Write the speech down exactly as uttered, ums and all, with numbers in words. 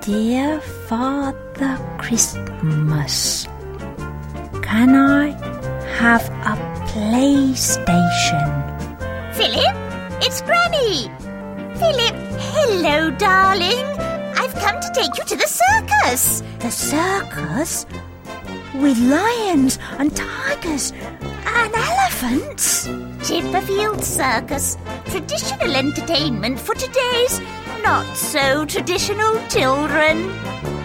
Dear Father Christmas, can I have a PlayStation? Philip, it's Granny. Philip, hello, darling. I've come to take you to the circus. The circus? With lions and tigers and elephants? Chipperfield Circus. Traditional entertainment for today's not-so-traditional children.